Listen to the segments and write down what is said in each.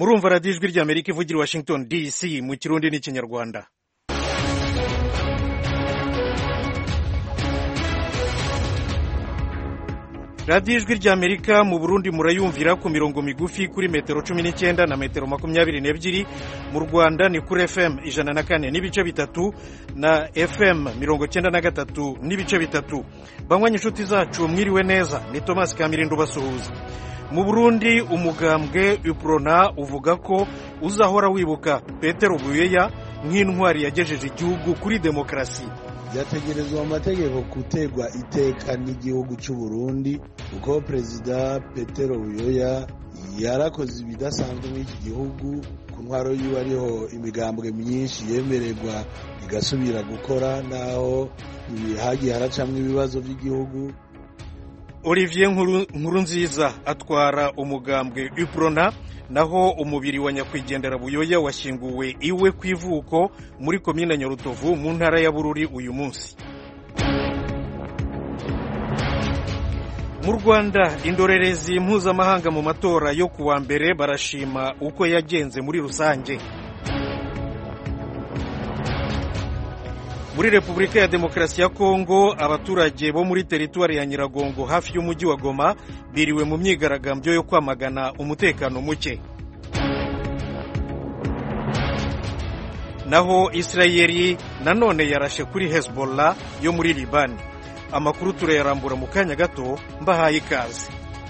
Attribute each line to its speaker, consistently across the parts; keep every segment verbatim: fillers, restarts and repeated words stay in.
Speaker 1: murumva radiyo ijwi ry'Amerika ivugira i Washington D C mu kirundi n'ikinyarwanda. radiyo ijwi ry'Amerika mu Burundi murayumvira ku mirongo migufi kuri metero cumi n'icyenda na metero makumyabiri n'ebyiri, mu Rwanda ni kuri F M ijana na kane n'ibice bitatu na F M mirongo cyenda na gatatu n'ibice bitatu. Banywanyi inshuti zacu mwiriwe neza, ni Thomas Kamirindo basuhuza. Mu Burundi umugambwe UPRONA uvuga ko uzahora wibuka Petero Buyoya nk'intwari yagejeje igihugu kuri demokarasi.
Speaker 2: Yategerezwa amategeko gutegwa iteka n'igihugu cy'u Burundi uko Perezida Petero Buyoya yarakoze ibidasanzwe muri iki gihugu. Ku ntwaro yiwe ariho imigambwe myinshi yemererwa igasubira gukora, naho hagiye haracamwe ibibazo by'igihugu.
Speaker 1: Olivier Nkurunziza atwara umugambwe UPRONA, naho umubiri wa nyakwigendera Buyoya washyinguwe iwe ku ivuko muri komine Nyarutovu mu ntara ya Bururi uyu munsi. Mu Rwanda indorerezi mpuzamahanga mu matora yo kuwa mbere barashima uko yagenze muri rusange. Muri Repubulika ya Demokarasi ya Kongo abaturage bo muri teritwari ya Nyiragongo hafi y'umujyi wa Goma biriwe mu myigaragambyo yo kwamagana umutekano muke. Naho Israeli nanone yarashe kuri Hezbollah yo muri Libani. Amakuru turayarambura mu kanya gato, mbahaye ikaze.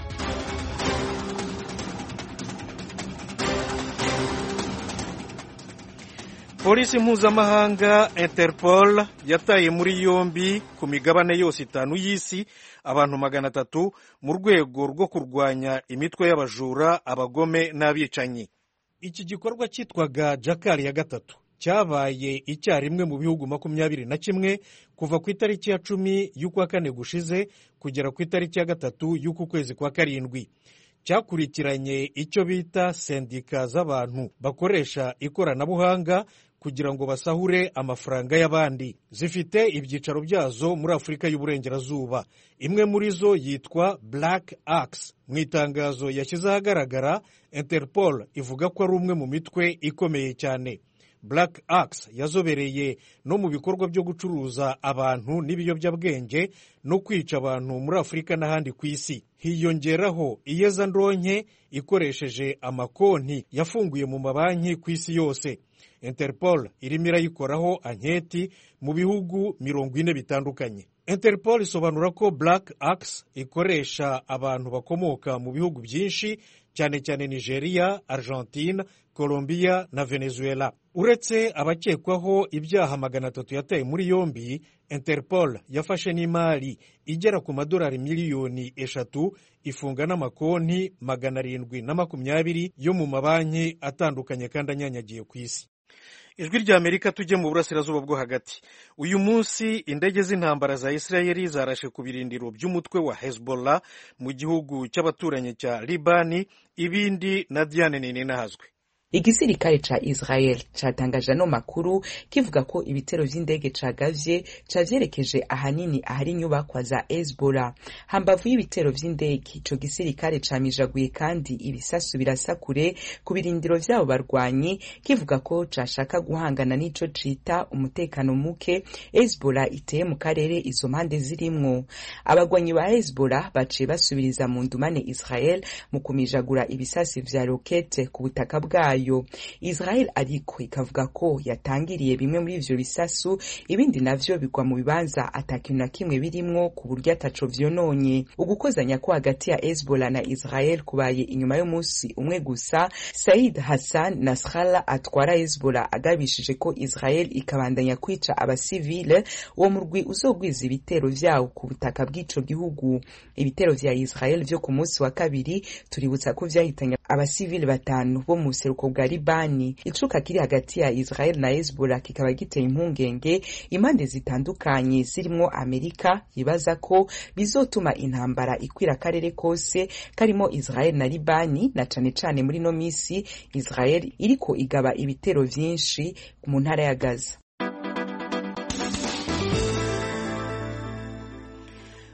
Speaker 1: Polisi mpuzamahanga Interpol yataye muri yombi ku migabane yose itanu y'isi abantu magana atatu mu rwego rwo kurwanya imitwe y'abajura, abagome n'abicanyi. Iki gikorwa cyitwaga Jakari ya gatatu cyabaye icyarimwe mu bihugu makumyabiri na kimwe kuva ku itariki ya cumi y'ukwa kane gushize kugera ku itariki ya gatatu y'uku kwezi kwa karindwi. Cyakurikiranye icyo bita sendika z'abantu bakoresha ikoranabuhanga kugira ngo basahure amafaranga y'abandi. Zifite ibyicaro byazo muri Afurika y'Uburengerazuba. Imwe muri zo yitwa Black Axe. Mu itangazo yashyize ahagaragara, Interpol ivuga ko ari umwe mu mitwe ikomeye cyane. Black Axe yazobereye no mu bikorwa byo gucuruza abantu n'ibiyobyabwenge no kwica abantu muri Afurika n'ahandi ku isi. Hiyongeraho iyezandonke ikoresheje amakonti yafunguye mu mabanki ku isi yose. Interpol irimo irayikoraho anketi mu bihugu mirongo ine bitandukanye. Interpol isobanura ko Black Axe ikoresha abantu bakomoka mu bihugu byinshi, cyane cyane Nigeria, Argentine, Colombia na Venezuela. Uretse abakekwaho ibyaha magana atatu yataye muri yombi, Interpol yafashe n'imari igera ku madolari miliyoni eshatu ifunga n'amakonti magana arindwi na makumyabiri yo mu mabanki atandukanye kandi anyanyagiye ku isi. Ijwi ry'Amerika tujye mu burasirazuba bwo hagati. Uyu munsi indege z'intambara za Israeli zarashe ku birindiro by'umutwe wa Hezbollah mu gihugu cy'abaturanyi cya Libani. Ibindi na Diane Ninahazwe.
Speaker 3: Igisirikare ca Israel catangaje ano makuru kivuga ko ibitero vy'indege cagavye cavyerekeje ahanini ahari inyubakwa za Hezbollah. Hambavu y'ibitero vy'indege, ico gisirikare camijaguye kandi ibisasu birasakure ku birindiro vyabo barwanyi, kivuga ko cashaka guhangana n'ico cita umutekano muke Hezbollah iteye mu karere izo mpande zirimwo. Abagwanyi ba Hezbollah baciye basubiriza mu ndumane Israel mu kumijagura ibisasi vya rokete ku butaka bwayo. Israel ariko ikavuga ko yatangiriye bimwe muri ivyo bisasu, ibindi navyo bigwa mu bibanza atakintu na kimwe birimwo ku buryo ataco vyononye. Ugukozanya ko hagati ya Hezbollah na Israel kubaye inyuma y'umunsi umwe gusa. Said Hassan Nasrallah atwara Hezbollah agabishije ko Israel ikabandanya kwica abasivile, uwo murwi uzogwiza ibitero vyawo ku butaka bw'ico gihugu. Ibitero vya Israel vyo ku munsi wa kabiri tuributsa ko vyahitanye abasivile batanu bo mu seruko bwa Libani. Icuka kiri hagati ya Israel na Hezbollah kikaba giteye impungenge impande zitandukanye zirimwo Amerika yibaza ko bizotuma intambara ikwira akarere kose karimo Israel na Libani, na cane cane muri no misi Israel iriko igaba ibitero vyinshi mu ntara ya Gaza.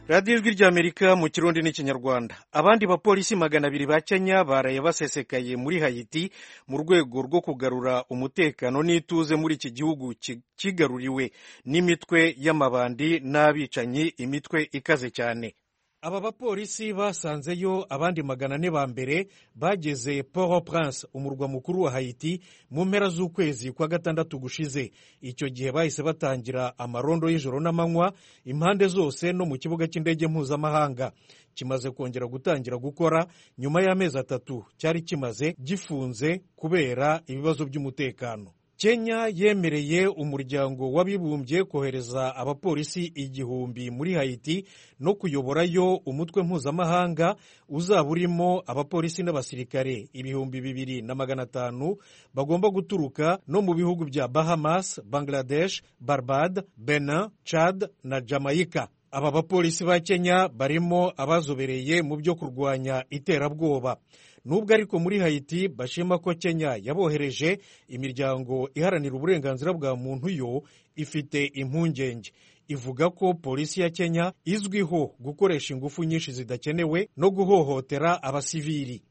Speaker 1: radiyo ijwi ry'amerika mu kirundi n'ikinyarwanda. Abandi bapolisi magana abiri ba Kenya baraye basesekaye muri Haiti mu rwego rwo kugarura umutekano n'ituze muri iki gihugu kigaruriwe n'imitwe y'amabandi n'abicanyi, imitwe ikaze cyane. Aba bapolisi basanzeyo abandi magana ane ba mbere bageze Port-au-Prince, umurwa mukuru wa Haiti, mu mpera z'ukwezi kwa gatandatu gushize. Icyo gihe bahise batangira amarondo y'ijoro n'amanywa impande zose no mu kibuga cy'indege mpuzamahanga. Kimaze kongera gutangira gukora nyuma y'amezi atatu cyari kimaze gifunze kubera ibibazo by'umutekano. Kenya yemereye umuryango w'abibumbye kohereza abapolisi igihumbi muri Haiti no kuyoborayo umutwe mpuzamahanga uzaba urimo abapolisi n'abasirikare ibihumbi bibiri na magana atanu bagomba guturuka no mu bihugu bya Bahamas, Bangladesh, Barbade, Benin, Chad na Jamaica. Aba bapolisi ba Kenya barimo abazobereye mu byo kurwanya iterabwoba. Nubwo ariko muri Haiti bashima ko Kenya yabohereje, imiryango iharanira uburenganzira bwa muntu yo ifite impungenge. Ivuga ko polisi ya Kenya izwiho gukoresha ingufu nyinshi zidakenewe no guhohotera abasivili.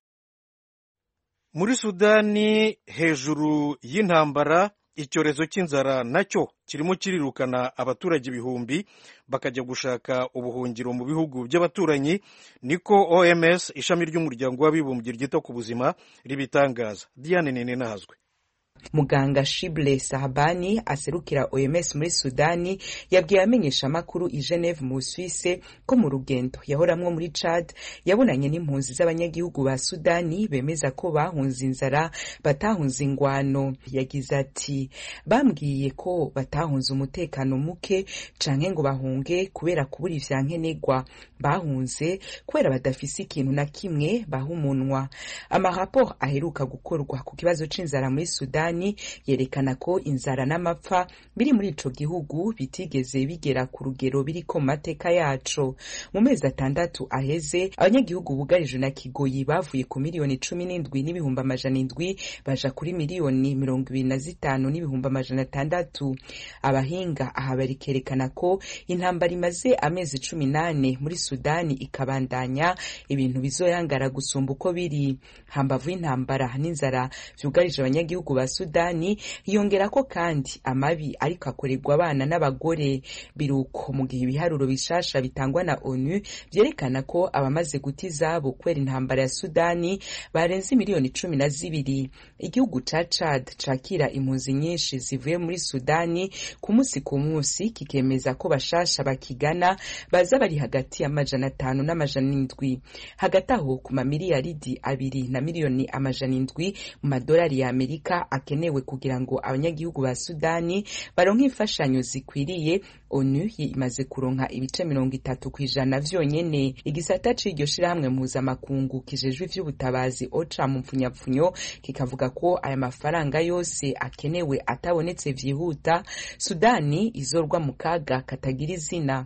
Speaker 1: Muri Sudani, hejuru y'intambara, icyorezo cy'inzara nacyo kirimo kirirukana abaturage ibihumbi bakajya gushaka ubuhungiro mu bihugu by'abaturanyi, niko O M S ishami ry'umuryango w'abibumbye ryita ku buzima ribitangaza. Diane Nene Nahazwe.
Speaker 3: Muganga Shible Sahabani aserukira O M S muri Sudani yabwiye amenyesha amakuru i Geneve mu Suisse ko mu rugendo yahoramwo muri Chad yabonanye n'impunzi z'abanyagihugu ba Sudani bemeza ko bahunze inzara batahunze ingwano. Yagize ati bambwiye ko batahunze umutekano muke canke ngo bahunge kubera kubura ivyankenegwa, bahunze kubera badafise ikintu na kimwe bahumunwa. Amaraporo aheruka gukorwa ku kibazo c'inzara muri Sudani yerekana ko inzara n'amapfa biri muri ico gihugu bitigeze bigera ku rugero biri ko mateka yaco. Mu mezi atandatu aheze abanyagihugu bugarije na kigoyi bavuye ku miliyoni cumi n'indwi n'ibihumbi amajana indwi baja kuri miliyoni mirongo ibiri na zitanu n'ibihumbi amajana atandatu. Abahinga aha barikerekana ko intambara imaze amezi cumi nane muri Sudani ikabandanya, ibintu bizoyangara gusumba uko biri. Hambavu y'intambara n'inzara vyugarije abanyagihugu ba Sudani, yongera ko kandi amabi ariko akorerwa abana n'abagore. Biruko mu gihe ibiharuro bishasha bitangwa na ONU vyerekana ko abamaze guta izabo kwera intambara ya Sudani barenze miliyoni cumi na zibiri. Igihugu ca Chad cakira impunzi nyinshi zivuye muri Sudani ku musi ku musi, kikemeza ko bashasha bakigana baza bari hagati y'amajana atanu n'amajana indwi. Hagati aho ku mamiliyaridi abiri na miliyoni amajana indwi mu madolari ya Amerika akenewe kugira ngo abanyagihugu ba Sudani baronke imfashanyo zikwiriye, ONU imaze kuronka ibice mirongo itatu kw'ijana vyonyene. Igisata c'iryo shirahamwe mpuzamakungu kijejwe ivy'ubutabazi OCHA mu mpfunyapfunyo kikavuga ko aya mafaranga yose akenewe atabonetse vyihuta, Sudani izorwa mu kaga katagira izina.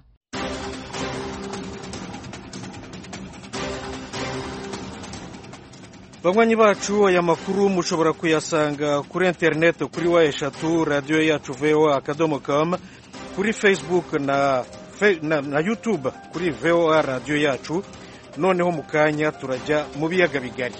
Speaker 1: Banywanyi bacu, aya makuru mushobora kuyasanga kuri internet kuri wa eshatu radio yacu V O A akadomo com, kuri Facebook na, na, na YouTube kuri V O A radio yacu. Noneho mu kanya turajya mu biyaga bigari.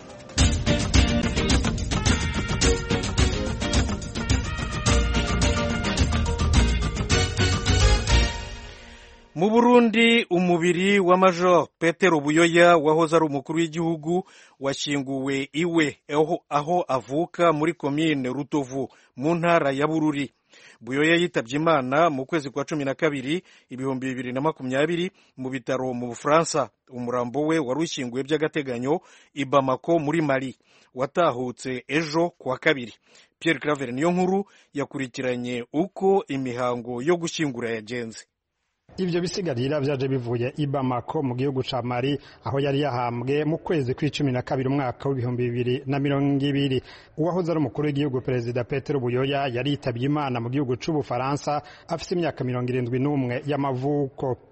Speaker 1: Mu Burundi, umubiri wa Major Petero Buyoya wahoze ari umukuru w'igihugu washyinguwe iwe aho, aho avuka muri komine Rutovu mu ntara ya Bururi. Buyoya yitabye Imana mu kwezi kwa cumi na kabiri ibihumbi bibiri na makumyabiri mu bitaro mu Bufaransa. Umurambo we wari ushyinguwe by'agateganyo i Bamako muri Mali. Watahutse ejo kuwa kabiri. Pierre Claver Niyonkuru yakurikiranye uko imihango yo gushyingura yagenze.
Speaker 4: Ivyo bisigarira vyaje bivuye i Bamako mu gihugu ca Mali, aho yari yahambwe mu kwezi kw'icumi na kabiri umwaka w'ibihumbi bibiri na mirongo ibiri. Uwahoze ari umukuru w'igihugu Perezida Petero Buyoya yari yitabye Imana mu gihugu c'Ubufaransa afise imyaka mirongo irindwi n'umwe y'amavuko.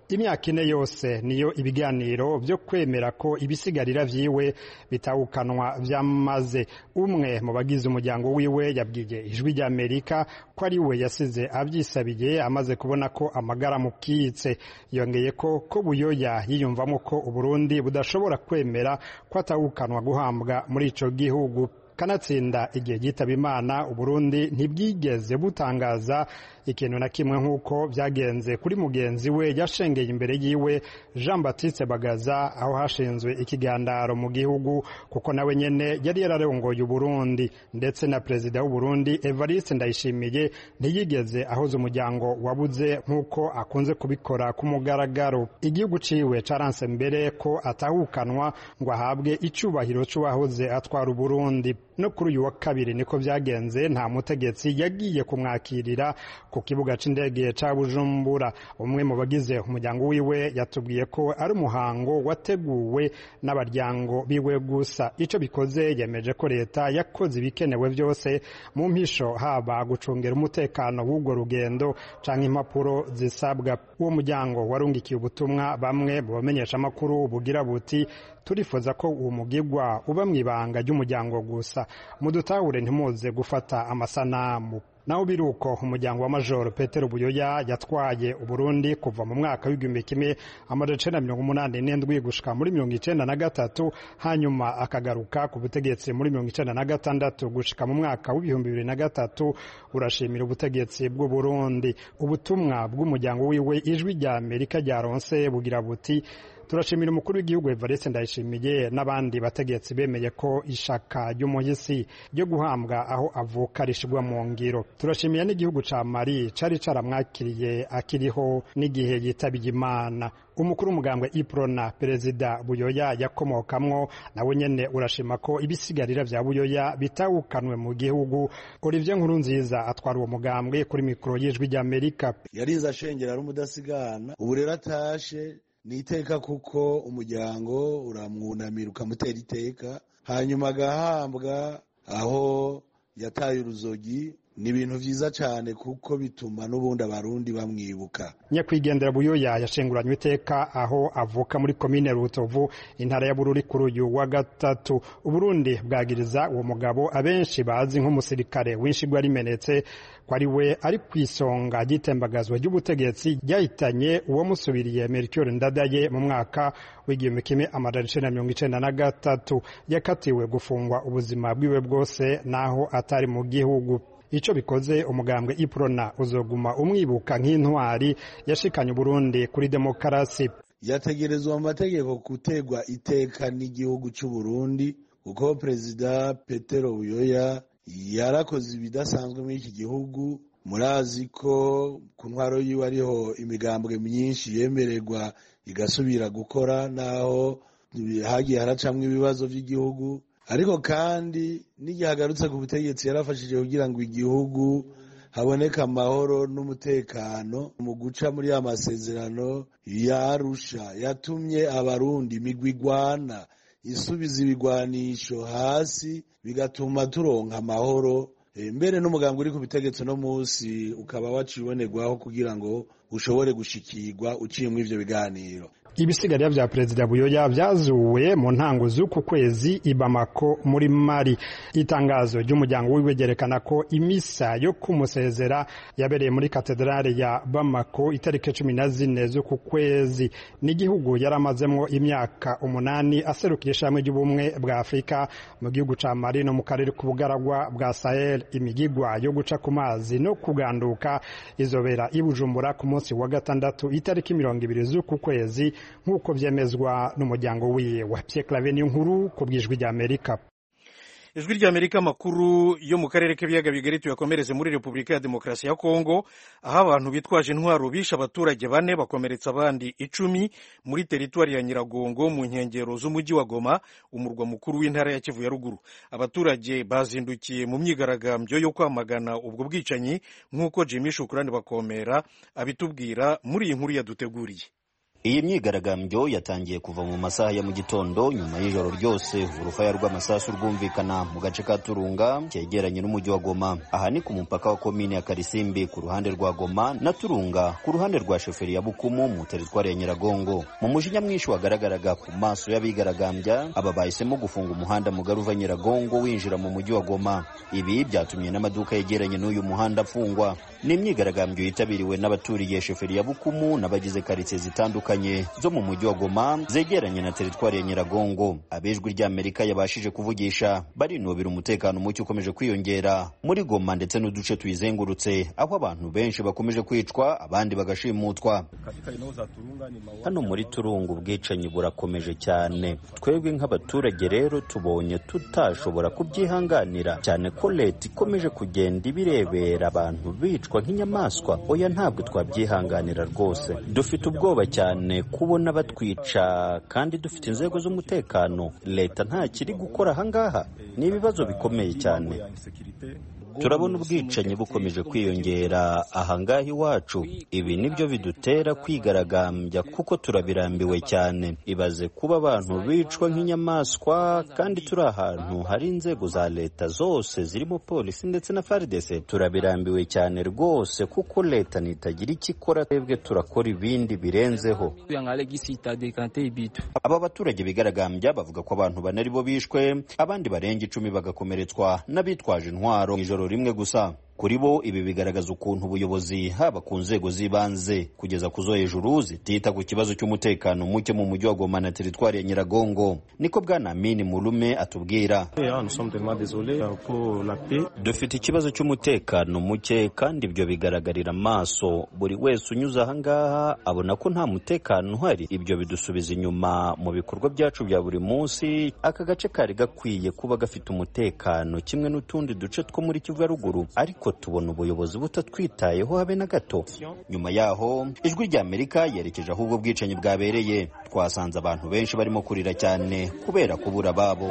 Speaker 4: imyaka ine yose niyo ibiganiro byo kwemera ko ibisigarira vyiwe bitawukanwa vyamaze. Umwe mu bagize umuryango wiwe yabwiye ijwi rya Amerika ko ari we yasize avyisabiye amaze kubona ko amagara mukitse. Yongeye ko ko Buyoya yiyumvamo ko Uburundi budashobora kwemera ko atawukanwa guhambwa muri ico gihugu. Kanatsinda igihe gitaba Imana Uburundi ntibwigeze butangaza ikintu na kimwe nk'uko byagenze kuri mugenzi we yashengeye imbere yiwe Jean Baptiste Bagaza aho hashinzwe ikigandaro mu gihugu, kuko nawe nyene yari yararongoye Uburundi. Ndetse na perezida w'u Burundi Evariste Ndayishimiye ntiyigeze ahoza umuryango wabuze nk'uko akunze kubikora ku mugaragaro. Igihugu ciwe caranse mbere ko atahukanwa ngo ahabwe icubahiro c'uwahoze atwara Uburundi. No kuri uyu wa kabiri niko vyagenze, nta mutegetsi yagiye kumwakirira ku kibuga c'indege ca Bujumbura. Umwe mu bagize umuryango wiwe yatubwiye ko ari umuhango wateguwe n'abaryango biwe gusa. Ico bikoze yemeje ko leta yakoze ibikenewe vyose mu mpisho, haba gucungera umutekano w'ubwo rugendo canke impapuro zisabwa. Uwo muryango warungikiye ubutumwa bamwe mu bamenyesha makuru bugira buti turifuza ko uwo mugigwa uba mw'ibanga ry'umuryango gusa, mudutahure ntimuze gufata amasanamu. Naho biruko umuryango wa Major Petero Buyoya yatwaye Uburundi kuva mu mwaka w'igihumbi kimwe amajana icenda mirongo umunani n'indwi gushika muri mirongo icenda na gatatu, hanyuma akagaruka ku butegetsi muri mirongo icenda na gatandatu gushika mu mwaka w'ibihumbi bibiri na gatatu, urashimira ubutegetsi bw'u Burundi. Ubutumwa bw'umuryango wiwe ijwi rya Amerika ryaronse bugira buti turashimira umukuru w'igihugu Evariste Ndayishimiye n'abandi bategetsi bemeye ko ishaka ry'umuhisi ryo guhambwa aho avuka rishigwa mu ngiro. Turashimiye n'igihugu ca Mali cari caramwakiriye akiriho n'igihe yitabiye Imana. Umukuru w'umugambwe Iprona perezida Buyoya yakomokamwo nawe nyene urashima ko ibisigarira vya Buyoya bitawukanwe mu gihugu. Olivier Nkurunziza atwara uwo mugambwe kuri mikoro y'ijwi rya Amerika.
Speaker 2: Yarinze ashengera ari umudasigana, ubu rero atashe niteka kuko umuryango uramwunamira ukamutera iteka, hanyuma agahambwa aho yataye uruzogi. Ni ibintu vyiza cyane kuko bituma n'ubundi abarundi bamwibuka.
Speaker 4: Nyakwigendera Buyoya yashenguranywe iteka aho avuka muri komine Rutovu intara ya Bururi kuri uyu wa gatatu. Uburundi bwagiriza uwo mugabo abenshi bazi nk'umusirikare w'inshigwa rimenetse ko ari we ari kwisonga gitembagazwa ry'ubutegetsi ryahitanye uwo musubiriye Melchior Ndadaye mu mwaka w'igihumbi kimwe amajana icenda mirongo icenda na gatatu. Yakatiwe gufungwa ubuzima bwiwe bwose naho atari mu gihugu. Ico bikoze umugambwe Iprona uzoguma umwibuka nk'intwari yashikanye Burundi kuri demokarasi.
Speaker 2: Yategerezwa mu mategeko gutegwa iteka n'igihugu cy'u Burundi, kuko perezida Petero Buyoya yarakoze ibidasanzwe muri iki gihugu. Murazi ko ku ntwaro yiwe ariho imigambwe myinshi yemererwa igasubira gukora naho hagiye haracamwe ibibazo by'igihugu, ariko kandi n'igihe agarutse ku butegetsi yarafashije kugira ngo igihugu haboneka amahoro n'umutekano. Mu guca muri ya masezerano ya Arusha yatumye abarundi imigwi igwana isubiza ibigwanisho hasi, bigatuma turonka amahoro. Mbere n'umugambi uri ku butegetsi no munsi ukaba wacibonerwaho kugira ngo ushobore gushikirwa uciye muri ivyo biganiro.
Speaker 4: Ibisigarira vya perezida Buyoya vyazuwe mu ntango z'uku kwezi i Bamako muri Mali. Itangazo ry'umuryango wiwe ryerekana ko imisa yo kumusezera yabereye muri katedrale ya Bamako itariki cumi na zine z'uku kwezi. N'igihugu yaramazemwo imyaka umunani aserukira ishami ry'ubumwe bwa Afrika mu gihugu ca Mali no mu karere k'ubugaragwa bwa Sahel. Imigigwa yo guca ku mazi no kuganduka izobera i Bujumbura ku munsi wa gatandatu itariki mirongo ibiri z'uku kwezi nk'uko vyemezwa n'umuryango wiwe wa Pierre Claver Nkuru ku bw'ijwi rya Amerika.
Speaker 1: Ijwi rya Amerika makuru yo mu karere k'ibiyaga bigari tuyakomereze muri Repubulika ya Demokarasi ya Kongo, aho abantu bitwaje intwaro bishe abaturage bane bakomeretsa abandi icumi muri teritwari ya Nyiragongo mu nkengero z'umujyi wa Goma, umurwa mukuru w'intara ya Kivu ya ruguru. Abaturage bazindukiye mu myigaragambyo yo kwamagana ubwo bwicanyi nk'uko Jimmy Shukrani Bakomera abitubwira muri iyi nkuru yaduteguriye.
Speaker 5: Iyi myigaragambyo yatangiye kuva mu masaha ya mu gitondo nyuma y'ijoro ryose urufaya rw'amasasu rwumvikana mu gace ka Turunga cyegeranye n'umujyi wa Goma. Aha ni ku mupaka wa komine ya Karisimbi ku ruhande rwa Goma na Turunga ku ruhande rwa sheferi ya Bukumu mu teritwari ya Nyiragongo. Mu mujinya mwinshi wagaragaraga ku maso y'abigaragambya, aba bahisemo gufunga umuhanda mugari uva Nyiragongo winjira mu mujyi wa Goma. Ibi byatumye n'amaduka yegeranye n'uyu muhanda afungwa. Ni imyigaragambyo yitabiriwe n'abaturiye sheferi ya Bukumu n'abagize karitsiye zitandukanye zo mu mujyi wa Goma zegeranye na teritwari ya Nyiragongo. Abejwi ry'Amerika yabashije kuvugisha barinubira umutekano muke ukomeje kwiyongera muri Goma ndetse n'uduce tuyizengurutse, aho abantu benshi bakomeje kwicwa abandi bagashimutwa. Hano muri Turunga ubwicanyi burakomeje cyane. Twebwe nk'abaturage rero tubonye tutashobora kubyihanganira cyane ko leta ikomeje kugenda ibirebera abantu bicwa nk'inyamaswa. Oya, ntabwo twabyihanganira rwose. Dufite ubwoba cyane kubona batwica kandi dufite inzego z'umutekano. Leta nta kiri gukora ahangaha. Ni ibibazo bikomeye cyane. Turabona ubwicanyi bukomeje kwiyongera ahangaha iwacu. Ibi nibyo bidutera kwigaragambya kuko turabirambiwe cyane. Ibaze kuba abantu bicwa nk'inyamaswa kandi turi ahantu hari inzego za leta zose zirimo polisi ndetse na F A R D C. Turabirambiwe cyane rwose kuko leta nitagira icyo ikora, twebwe turakora ibindi birenzeho. Aba baturage bigaragambya bavuga ko abantu bane aribo bishwe, abandi barenga icumi bagakomeretswa n'abitwaje intwaro ijoro rimwe gusa. Kuri bo ibi bigaragaza ukuntu ubuyobozi haba ku nzego z'ibanze kugeza ku zo hejuru zitita ku kibazo cy'umutekano muke mu mujyi wa Goma na teritwari ya Nyiragongo. Niko bwana Amini Mulume atubwira. Dufite ikibazo cy'umutekano muke kandi ibyo bigaragarira amaso. Buri wese unyuze ahangaha abona ko nta mutekano uhari. Ibyo bidusubiza inyuma mu bikorwa byacu bya buri munsi. Aka gace kari gakwiye kuba gafite umutekano kimwe n'utundi duce two muri Kivu ya ruguru, ariko tubona ubuyobozi butatwitayeho habe na gato. Nyuma yaho ijwi ry'Amerika yerekeje aho ubwo bwicanyi bwabereye. Twasanze abantu benshi barimo kurira cyane kubera kubura babo.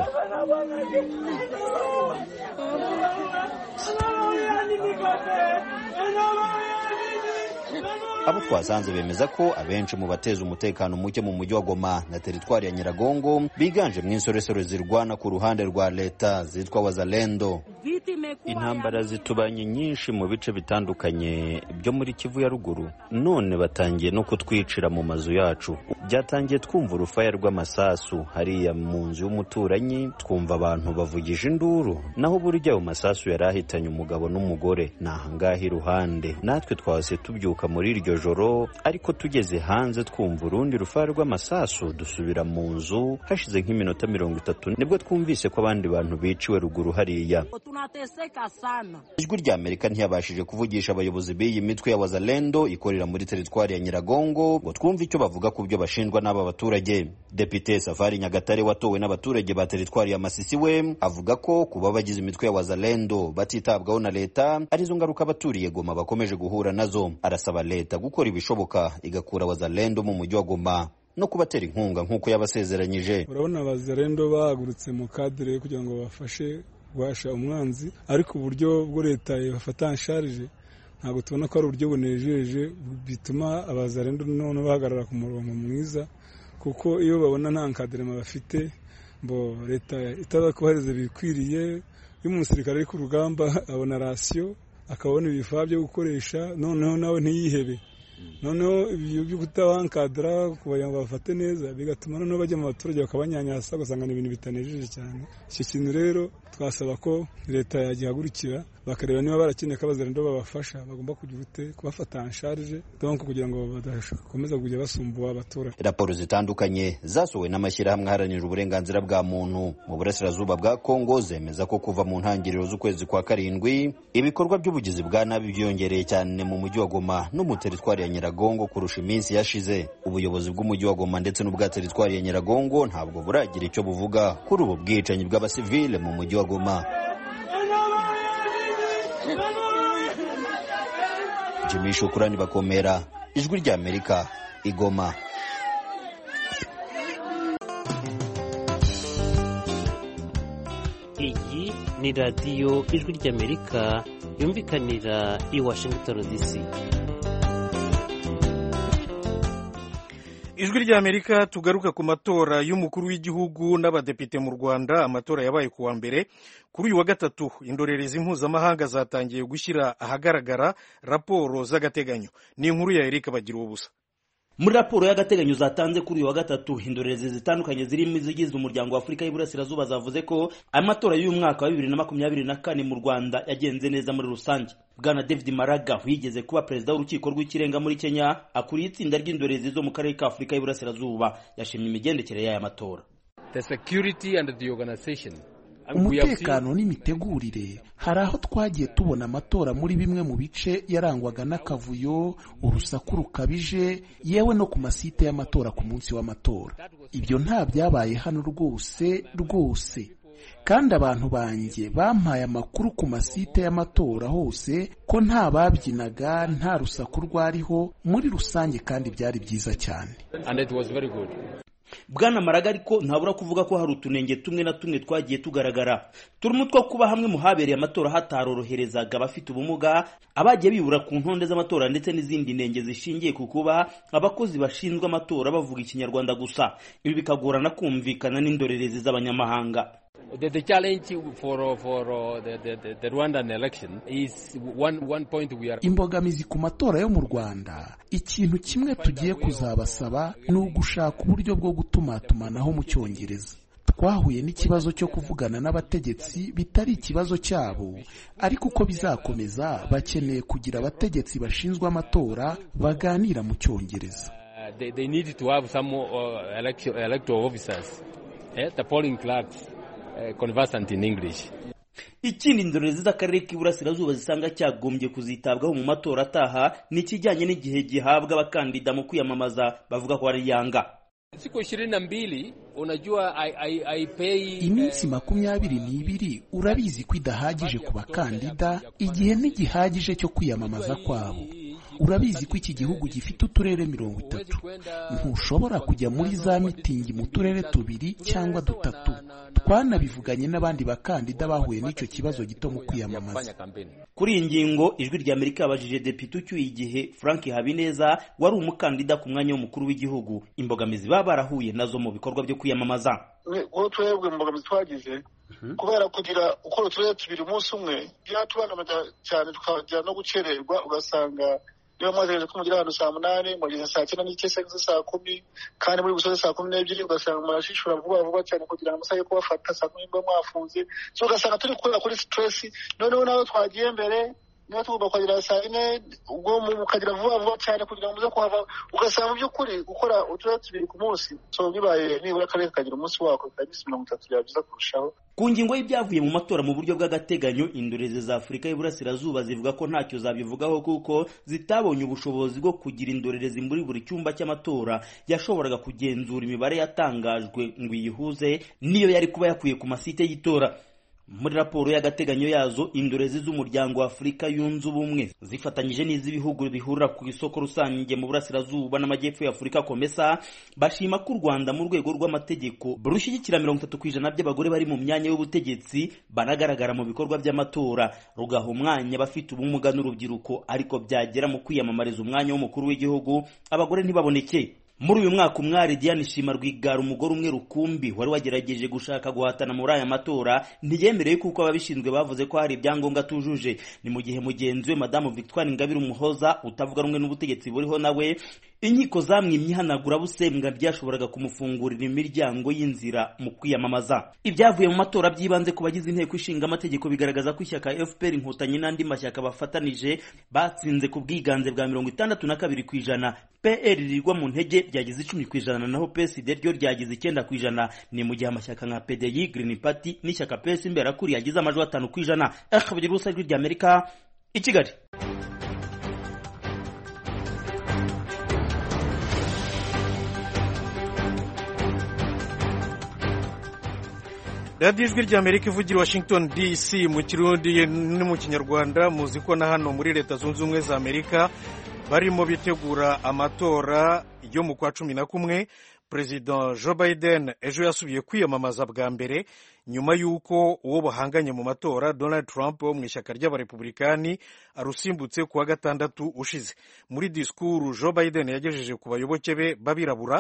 Speaker 5: Abo twasanze bemeza ko abenshi mu bateza umutekano muke mu mujyi wa Goma na teritwari ya Nyiragongo biganje mu insoresore zirwana ku ruhande rwa leta zitwa Wazalendo. Intambara zitubanye nyinshi mu bice bitandukanye byo muri Kivu ya ruguru. None batangiye no kutwicira mu mazu yacu. Byatangiye twumva urufaya rw'amasasu hariya mu nzu y'umuturanyi, twumva abantu bavugije induru, naho burya ayo masasu yarahitanye umugabo n'umugore nahangaha iruhande. Natwe twase tubyuka muri iryo joro, ariko tugeze hanze twumva urundi rufaya rw'amasasu, dusubira mu nzu. Hashize nk'iminota mirongo itatu nibwo twumvise ko abandi bantu biciwe ruguru hariya. Ijwi ry'Amerika ntiyabashije kuvugisha abayobozi b'iyi mitwe ya Wazalendo ikorera muri teritwari ya Nyiragongo ngo twumve icyo bavuga ku byo bashinjwa n'aba baturage. Depite Safari Nyagatare watowe n'abaturage ba teritwari ya Masisi we avuga ko kuba bagize imitwe ya Wazalendo batitabwaho na leta arizo ngaruka abaturiye Goma bakomeje guhura nazo. Arasaba leta gukora ibishoboka igakura Wazalendo mu mujyi wa Goma no kubatera inkunga nk'uko yabasezeranyije.
Speaker 6: Urabona Wazalendo bahagurutse mu kadire kugira ngo bafashe guhasha umwanzi, ariko uburyo bwo leta bafata nsharije ntabwo tubona ko ari uburyo bunejeje bituma Abazalendo none bahagarara ku murongo mwiza, kuko iyo babona nta nkaderema bafite bo leta itabakohereza bikwiriye. Iyo umusirikare ari ku rugamba abona rasiyo akabona ibifaa byo gukoresha, noneho nawe ntiyihebe. Noneho ibyo byo kutabankadra kugira ngo bafate neza bigatuma noneho bajya mu baturage bakabanyanyasa ugasanga ibintu bitanejeje cyane. Icyo kintu rero twasaba ko leta yagihagurukira bakareba niba barakeneye ko Abazalendo babafasha, bagomba kugira ute kubafata nsharije donc kugira ngo badakomeza kujya basumbuwa abaturage.
Speaker 5: Raporo zitandukanye zasohowe n'amashyirahamwe aharanira uburenganzira bwa muntu mu burasirazuba bwa Kongo zemeza ko kuva mu ntangiriro z'ukwezi kwa karindwi ibikorwa by'ubugizi bwa nabi byiyongereye cyane mu mujyi wa Goma no mu teritwari ya Nyiragongo kurusha iminsi yashize. Ubuyobozi bw'umujyi wa Goma ndetse n'ubwa teritwari ya Nyiragongo ntabwo buragira icyo buvuga kuri ubu bwicanyi bw'abasivile mu mujyi wa Goma. Jimmy Shukrani Bakomera, Ijwi ry'Amerika, Igoma.
Speaker 7: Iyi ni radiyo Ijwi ry'Amerika yumvikanira i Washington D C.
Speaker 1: ijwi ry'Amerika tugaruka ku matora y'umukuru w'igihugu n'abadepite mu Rwanda. Amatora yabaye kuwa mbere. Kuri uyu wa gatatu indorerezi mpuzamahanga zatangiye gushyira ahagaragara raporo z'agateganyo. Ni inkuru ya Eric Bagira ubusa.
Speaker 8: Muri raporo y'agateganyo zatanze kuri uyu wa gatatu, indorerezi zitandukanye zirimo izigize umuryango wa Afurika y'Iburasirazuba zavuze ko amatora y'uyu mwaka wa bibiri na makumyabiri na kane mu Rwanda yagenze neza muri rusange. Bwana David Maraga wigeze kuba perezida w'urukiko rw'ikirenga muri Kenya, akuriye itsinda ry'indorerezi zo mu karere ka Afurika y'Iburasirazuba, yashimye imigendekere y'aya matora.
Speaker 9: The security and the organization,
Speaker 10: umutekano n'imitegurire. Hari aho twagiye tubona amatora muri bimwe mu bice yarangwaga n'akavuyo, urusaku rukabije, yewe no ku masite y'amatora ku munsi w'amatora. Ibyo nta byabaye hano rwose rwose. Kandi abantu banjye bampaye amakuru ku masite y'amatora hose ko nta babyinaga, nta rusaku rwariho muri rusange, kandi byari byiza cyane.
Speaker 9: And it was very good.
Speaker 8: Bwana Maraga ariko ntabura kuvuga ko hari utunenge tumwe na tumwe twagiye tugaragara. Turimo two kuba hamwe mu habereye amatora hataroroherezaga abafite ubumuga, abagiye bibura ku ntonde z'amatora, ndetse n'izindi nenge zishingiye ku kuba abakozi bashinzwe amatora bavuga ikinyarwanda gusa. Ibi bikagorana kumvikana n'indorerezi z'abanyamahanga.
Speaker 9: The, the challenge for for the, the, the Rwandan election is one one point we are.
Speaker 10: Imbogamizi ku matora yo mu Rwanda, ikintu kimwe tugiye kuzabasaba ni ugushaka uburyo bwo gutumatumanaho mu Cyongereza. Twahuye n'ikibazo cyo kuvugana n'abategetsi bitari ikibazo cyabo, ariko uko bizakomeza bakeneye kugira abategetsi bashinzwe amatora baganira mu Cyongereza.
Speaker 9: Uh, they, they need to have some uh, election, electoral officers, eh, the polling clerks, Uh, conversant in English.
Speaker 8: Ikindi indorerezi z'akarere k'Iburasirazuba zisanga cyagombye kuzitabwaho mu matora ataha ni kijyanye n'igihe gihabwa abakandida mu kwiyamamaza, bavuga ko ari yanga.
Speaker 9: Siku ishirini na mbili unajua I, I, I pay
Speaker 10: iminsi makumyabiri n'ibiri urabizi ko idahagije ku bakandida, igihe ntigihagije cyo kwiyamamaza kwabo. Urabizi ko iki gihugu gifite uturere mirongo itatu. Ntushobora kujya muri za mitingi mu turere tubiri cyangwa dutatu. Twanabivuganye n'abandi bakandida bahuye n'icyo kibazo gito mu kwiyamamaza.
Speaker 8: Kuri iyi ngingo ijwi ry'Amerika yabajije Depite ucyuye igihe Frank Habineza wari umukandida ku mwanya w'umukuru w'igihugu, imbogamizi baba barahuye nazo mu bikorwa byo kwiyamamaza.
Speaker 11: Uwo twebwe imbogamizi twagize kubera kugira ukora uturere tubiri umunsi umwe byatubangamira cyane, tukajya no gucererwa, ugasanga niba mwazereje ko mugira ahantu saa munani mugeze saa cyenda n'igice cyangwa saa kumi, kandi muri gusoza saa kumi n'ebyiri ugasanga murashishura vuba vuba cyane kugira ngo amasaha yo kubafata saa kumi mba mwafunze. So ugasanga turi kubera kuri stress, noneho nawe twagiye mbere niba tugomba kugira saa ine ubwo mukagira vuba vuba cyane kugira ngo muze kuhava, ugasanga mu by'ukuri gukora uturere tubiri ku munsi. So bibaye nibura akarere kagira umunsi wako ka iminsi mirongo itatu byaba byiza kurushaho.
Speaker 8: Ku ngingo y'ibyavuye mu matora mu buryo bw'agateganyo, indorerezi za Afurika y'Iburasirazuba zivuga ko ntacyo zabivugaho kuko zitabonye ubushobozi bwo kugira indorerezi muri buri cyumba cy'amatora yashoboraga kugenzura imibare yatangajwe ngo iyihuze niyo yari kuba yakuye ku masite y'itora. Muri raporo y'agateganyo yazo, indorerezi z'umuryango wa Afurika yunze ubumwe zifatanyije n'iz'ibihugu bihurira ku isoko rusange mu Burasirazuba n'Amajyepfo ya Afurika komesa bashima ko u Rwanda mu rwego rw'amategeko rushyigikira mirongo itatu ku ijana by'abagore bari mu myanya y'ubutegetsi banagaragara mu bikorwa by'amatora, rugaha umwanya bafite ubumuga n'urubyiruko, ariko byagera mu kwiyamamariza umwanya w'umukuru w'igihugu abagore ntibaboneke. Muri uyu mwaka umwari Diane Shima Rwigara, umugore umwe rukumbi wari wagerageje gushaka guhatana muri aya matora, ntiyemereye kuko ababishinzwe bavuze ko hari ibyangombwa tujuje. Ni mu gihe mugenzi we Madamu Victoire Ingabire Umuhoza utavuga rumwe n'ubutegetsi buriho nawe inkiko zamwimye ihanagura busembwa ryashoboraga kumufungurira imiryango y'inzira mu kwiyamamaza. Ibyavuye mu matora byibanze ku bagize inteko ishinga amategeko bigaragaza ko ishyaka F P R Inkotanyi n'andi mashyaka bafatanije batsinze ku bwiganze bwa mirongo itandatu na kabiri ku ijana. P R rirwa mu ntege ryagize icumi ku ijana, naho P S D ryo ryagize icyenda ku ijana. Ni mu gihe amashyaka nka P D I, Green Party n'ishyaka P S Imberakuri yagize amajwi atanu ku ijana. Akabagira ubusa ijwi ry'Amerika i Kigali.
Speaker 1: radiyo ijwi ry'Amerika ivugira Washington D C mu Kirundi no mu Kinyarwanda. Muzi ko na hano muri Leta Zunze Ubumwe za Amerika barimo bitegura amatora yo mu kwa cumi na kumwe. Perezida Joe Biden ejo yasubiye kwiyamamaza bwa mbere nyuma y'uko uwo bahanganye mu matora Donald Trump wo mu ishyaka ry'abarepublikani arusimbutse kuwa gatandatu ushize. Muri disikuru Joe Biden yagejeje ku bayoboke be b'abirabura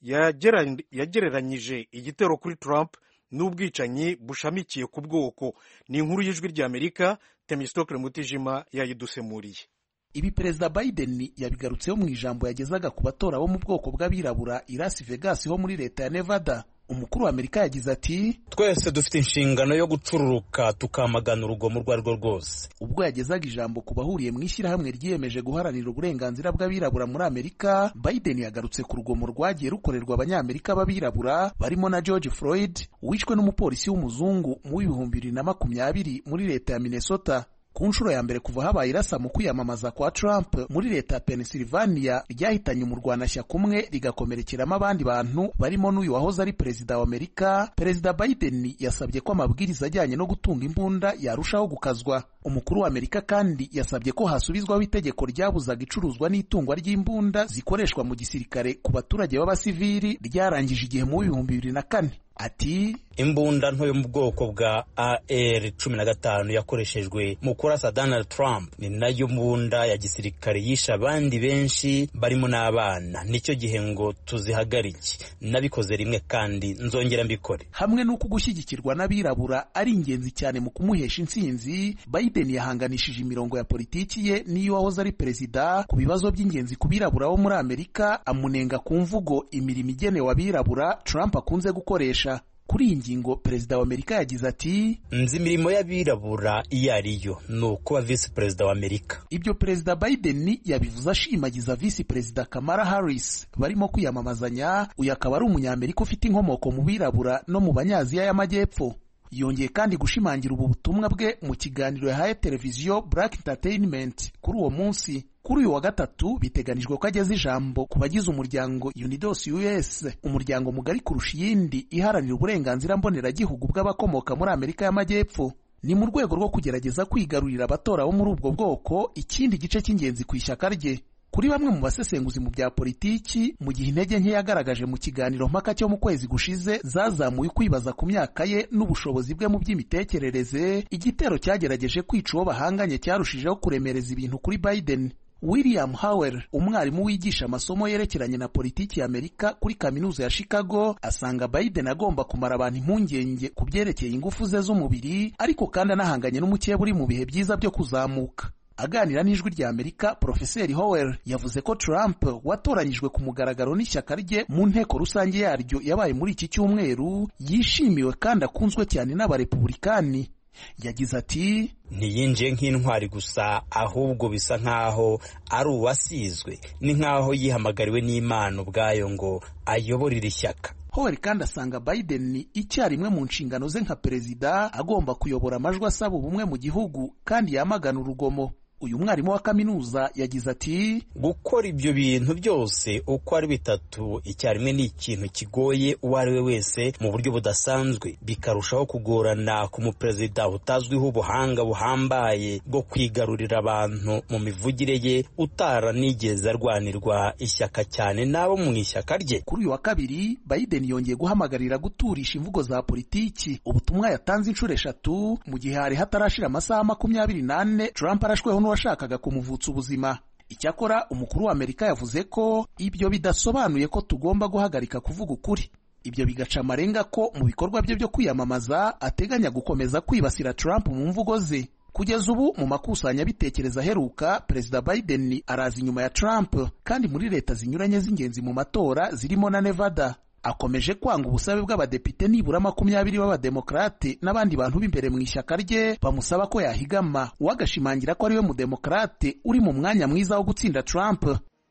Speaker 1: yagereranyije igitero kuri Trump n'ubwicanyi bushamikiye ku bwoko. Ni inkuru y'ijwi ry'Amerika, Temistokle Mutijima yayidusemuriye.
Speaker 10: Ibi Perezida Biden yabigarutseho mu ijambo yagezaga ku batora bo mu bwoko bw'abirabura i Las Vegas ho muri leta ya Nevada. Umukuru wa Amerika yagize ati,
Speaker 12: twese dufite inshingano yo gucururuka tukamagana urugomo rwo rwo rwose.
Speaker 10: Ubwo yagezaga ijambo ku bahuriye mu ishyirahamwe ryiyemeje guharanira uburenganzira bw'abirabura muri Amerika, Biden yagarutse ku rugomo rwagiye rukorerwa abanyamerika b'abirabura barimo na George Floyd wishwe n'umupolisi w'umuzungu mu bihumbi bibiri na makumyabiri muri leta ya Minnesota. Ku nshuro ya mbere kuva habaye irasa mu kwiyamamaza kwa Trump muri leta ya Pennsylvania ryahitanye umurwanashyaka umwe rigakomerekeramo abandi bantu barimo n'uyu wahoze ari perezida wa Amerika. Perezida Biden yasabye ko amabwiriza ajyanye no gutunga imbunda yarushaho gukazwa. Umukuru wa Amerika kandi yasabye ko hasubizwaho itegeko ryabuzaga icuruzwa n'itungwa ry'imbunda zikoreshwa mu gisirikare ku baturage b'abasivili ryarangije igihe mu bihumbi bibiri na kane. Ati,
Speaker 12: imbunda nto yo mu bwoko bwa A R cumi na gatanu yakoreshejwe mu kurasa Donald Trump ni nayo mbunda ya gisirikare yisha abandi benshi barimo n'abana. Nicyo gihe ngo tuzihagarike. Nabikoze rimwe kandi nzongera mbikore.
Speaker 10: Hamwe n'uko gushyigikirwa n'abirabura ari ingenzi cyane mu kumuhesha intsinzi, Biden yahanganishije imirongo ya politiki ye n'iyo wahoze ari perezida ku bibazo by'ingenzi ku birabura bo muri Amerika, amunenga ku mvugo imirimo igenewe abirabura Trump akunze gukoresha. Kuri iyi ngingo Perezida wa Amerika yagize ati,
Speaker 12: nzi imirimo y'abirabura iyo ariyo ni ukuba visi perezida wa Amerika.
Speaker 10: Ibyo Perezida Biden yabivuze ashimagiza visi perezida Kamala Harris barimo kwiyamamazanya. Uyu akaba ari umunyamerika ufite inkomoko mu birabura no mu banyaziya y'amajyepfo. Yongeye kandi gushimangira ubu butumwa bwe mu kiganiro yahaye televiziyo Black Entertainment kuri uwo munsi. Kuri uyu wa gatatu biteganijwe ko ageze ijambo ku bagize umuryango Unidos U S, umuryango mugari kurusha iyindi iharanira uburenganzira mboneragihugu bw'abakomoka muri Amerika y'Amajyepfo. Ni mu rwego rwo kugerageza kwigarurira abatora bo muri ubwo bwoko, ikindi gice cy'ingenzi ku ishyaka rye. Kuri bamwe mu basesenguzi mu bya politiki, mu gihe intege nke yagaragaje mu kiganiro mpaka cyo mu kwezi gushize zazamuye kwibaza ku myaka ye n'ubushobozi bwe mu by'imitekerereze, igitero cyagerageje kwica uwo bahanganye cyarushijeho kuremereza ibintu kuri Biden. William Howell, umwarimu wigisha amasomo yerekeranye na politiki ya Amerika kuri kaminuza ya Chicago, asanga Biden agomba kumara abantu impungenge ku byerekeye ingufu ze z'umubiri, ariko kandi anahanganye n'umukeba uri mu bihe byiza byo kuzamuka. Aganira n'ijwi rya Amerika, Profeseri Howell yavuze ko Trump watoranyijwe ku mugaragaro n'ishyaka rye mu nteko rusange yaryo yabaye muri iki cyumweru, yishimiwe kandi akunzwe cyane n'abarepublikani. Yagize ati,
Speaker 12: ntiyinjiye nk'intwari gusa, ahubwo bisa nk'aho ari uwasizwe, ni nk'aho yihamagariwe n'Imana ubwayo ngo ayobore iri shyaka.
Speaker 10: Howell kandi asanga Biden icyarimwe mu nshingano ze nka perezida agomba kuyobora amajwi asaba ubumwe mu gihugu kandi yamagana urugomo. Uyu mwarimu wa kaminuza yagize ati,
Speaker 12: gukora ibyo bintu byose uko ari bitatu icyarimwe ni ikintu kigoye uwo ari we wese mu buryo budasanzwe, bikarushaho kugorana ku muperezida utazwiho ubuhanga buhambaye bwo kwigarurira abantu mu mivugire ye, utaranigeze arwanirwa ishyaka cyane n'abo mu ishyaka rye.
Speaker 10: Kuri uyu wa kabiri Biden yongeye guhamagarira guturisha imvugo za politiki, ubutumwa yatanze inshuro eshatu mu gihe hari hatarashira amasaha makumyabiri n'ane Trump arashweho washakaga kumuvutsa ubuzima. Icyakora umukuru wa Amerika yavuze ko ibyo bidasobanuye ko tugomba guhagarika kuvuga ukuri. Ibyo bigaca amarenga ko mu bikorwa bye byo kwiyamamaza ateganya gukomeza kwibasira Trump mu mvugo ze. Kugeza ubu mu makusanya bitekereza aheruka, Perezida Biden araza inyuma ya Trump kandi muri leta zinyuranye z'ingenzi mu matora zirimo na Nevada. Akomeje kwanga ubusabe bw'abadepite nibura makumyabiri b'abademokrate n'abandi bantu b'imbere mu ishyaka rye bamusaba ko yahigama, wagashimangira ko ariwe mudemokrate uri mu mwanya mwiza wo gutsinda Trump.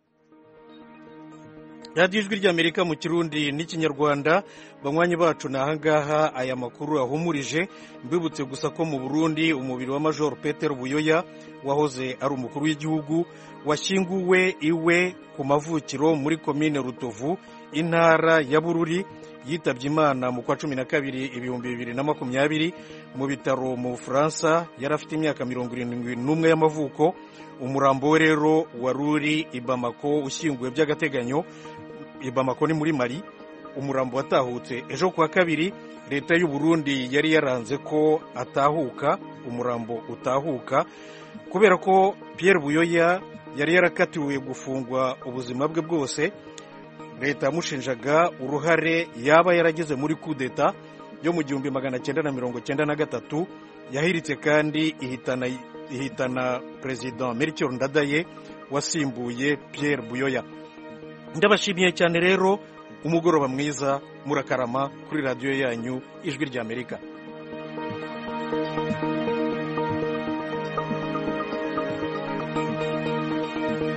Speaker 1: Radio Ijwi ry'Amerika mu Kirundi n'Ikinyarwanda. Banywanyi bacu nahangaha aya makuru ahumurije, mbibutse gusa ko mu Burundi umubiri wa Major Peter Buyoya wahoze ari umukuru w'igihugu washyinguwe iwe ku mavukiro muri komine Rutovu, intara ya Bururi. Yitabye Imana mu kwa cumi na kabiri ibihumbi bibiri na makumyabiri mu bitaro mu Bufaransa, yari afite imyaka mirongo irindwi n'umwe y'amavuko. Umurambo we rero waruri i Bamako ushyinguwe by'agateganyo. I Bamako ni muri Mali, umurambo watahutse ejo kuwa kabiri. Leta y'u Burundi yari yaranze ko atahuka umurambo utahuka kubera ko Pierre Buyoya yari yarakatiwe gufungwa ubuzima bwe bwose. Leta yamushinjaga uruhare yaba yarageze muri kudeta yo mu gihumbi magana cyenda na mirongo cyenda na gatatu yahiritse kandi ihitana ihitana President Melchior Ndadaye wasimbuye Pierre Buyoya. Ndabashimiye cyane rero, umugoroba mwiza, murakarama kuri radiyo yanyu Ijwi ry'Amerika.